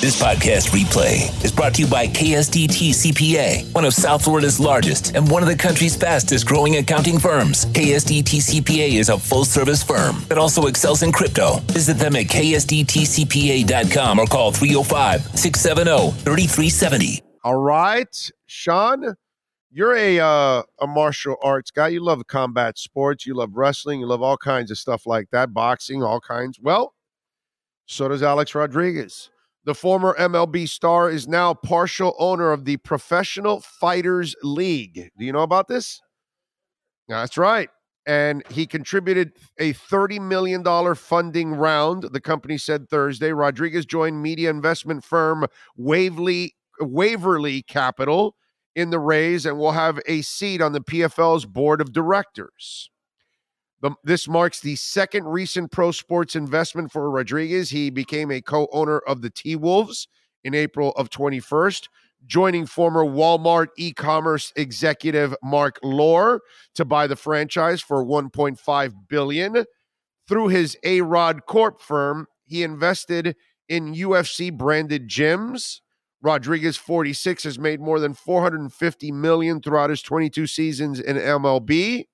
This podcast replay is brought to you by KSDT CPA, one of South Florida's largest and one of the country's fastest growing accounting firms. KSDT CPA is a full-service firm that also excels in crypto. Visit them at ksdtcpa.com or call 305-670-3370. All right, Sean, you're a martial arts guy. You love combat sports. You love wrestling. You love all kinds of stuff like that, boxing, all kinds. Well, so does Alex Rodriguez. The former MLB star is now partial owner of the Professional Fighters League. Do you know about this? That's right. And he contributed a $30 million funding round, the company said Thursday. Rodriguez joined media investment firm Waverly Capital in the raise and will have a seat on the PFL's board of directors. This marks the second recent pro sports investment for Rodriguez. He became a co-owner of the T-Wolves in April of 2021, joining former Walmart e-commerce executive Mark Lohr to buy the franchise for $1.5 billion. Through his A-Rod Corp firm, he invested in UFC-branded gyms. Rodriguez, 46, has made more than $450 million throughout his 22 seasons in MLB.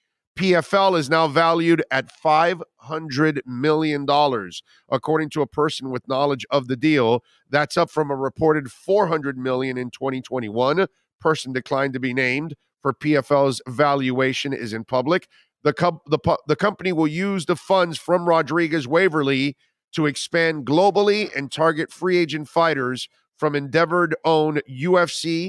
PFL is now valued at $500 million, according to a person with knowledge of the deal. That's up from a reported $400 million in 2021. Person declined to be named for PFL's valuation is in public. The company will use the funds from Rodriguez Waverly to expand globally and target free agent fighters from Endeavor-owned UFC.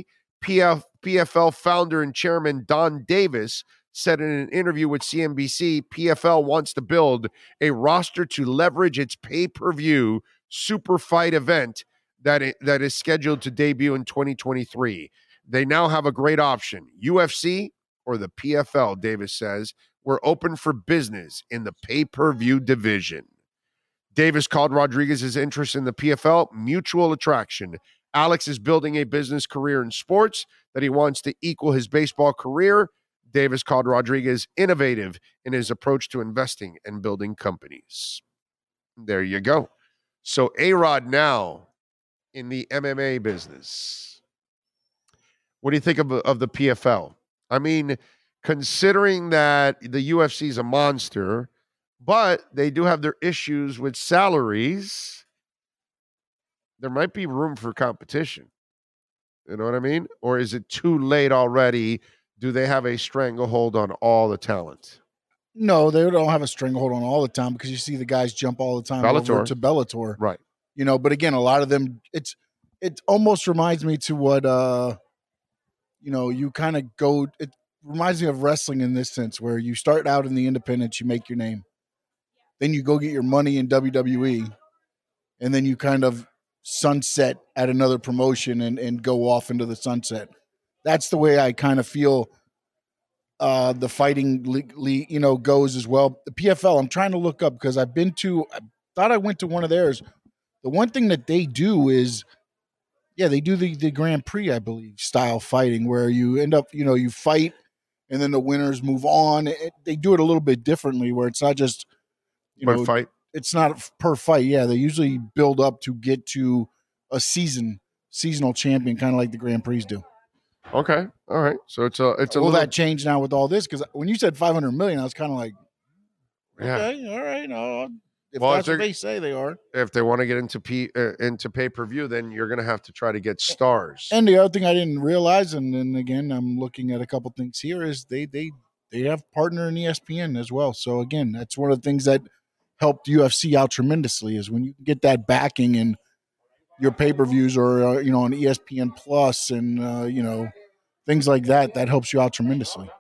PFL founder and chairman Don Davis said in an interview with CNBC, PFL wants to build a roster to leverage its pay-per-view super fight event that is scheduled to debut in 2023. They now have a great option, UFC or the PFL, Davis says. We're open for business in the pay-per-view division. Davis called Rodriguez's interest in the PFL mutual attraction. Alex is building a business career in sports that he wants to equal his baseball career. Davis called Rodriguez innovative in his approach to investing and building companies. There you go. So A-Rod now in the MMA business. What do you think of the PFL? I mean, considering that the UFC is a monster, but they do have their issues with salaries, there might be room for competition. You know what I mean? Or is it too late already? Do they have a stranglehold on all the talent? No, they don't have a stranglehold on all the time because you see the guys jump all the time over to Bellator. Right. You know, but again, a lot of them, it almost reminds me to what, you kind of go, it reminds me of wrestling in this sense where you start out in the independents, you make your name. Then you go get your money in WWE, and then you kind of sunset at another promotion and go off into the sunset. That's the way I kind of feel the fighting league, goes as well. The PFL, I'm trying to look up because I thought I went to one of theirs. The one thing that they do is, they do the Grand Prix, I believe, style fighting where you end up, you fight and then the winners move on. They do it a little bit differently where it's not just, fight. It's not per fight. Yeah, they usually build up to get to a seasonal champion, kind of like the Grand Prix do. Okay, all right. So it's a will that change now with all this? Because when you said $500 million, I was kind of like, okay, all right. If that's what they say they are. If they want to get into pay-per-view, then you're going to have to try to get stars. And the other thing I didn't realize, and then again, I'm looking at a couple things here, is they have partner in ESPN as well. So again, that's one of the things that helped UFC out tremendously is when you get that backing and your pay-per-views or on ESPN Plus and things like that helps you out tremendously.